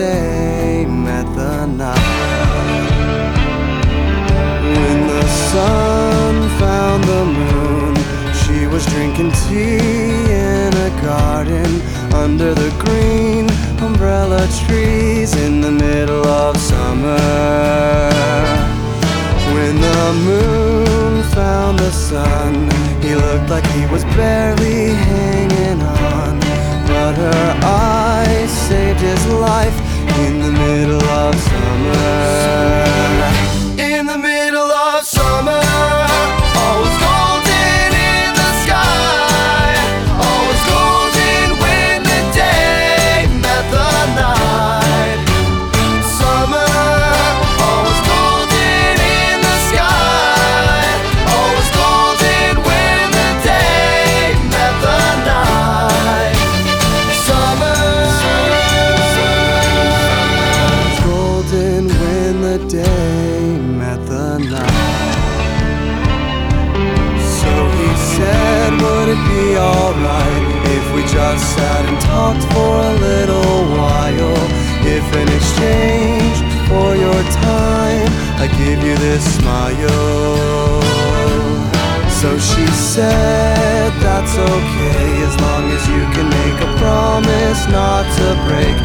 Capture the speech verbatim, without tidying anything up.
day met the night. When the sun found the moon, she was drinking tea in a garden under the green umbrella trees in the middle of summer. When the moon found the sun, he looked like he was barely hanging on, but her eyes saved his life in the middle of summer. In the middle of summer, all was golden in the sky. All was golden when the day met the night. Summer, all was golden in the sky. All was golden when the day met the night. Summer, golden when the day met the night. So he said, would it be alright if we just sat and talked for a little while? If in exchange for your time, I give you this smile. So she said, that's okay, as long as you can make a promise not to break.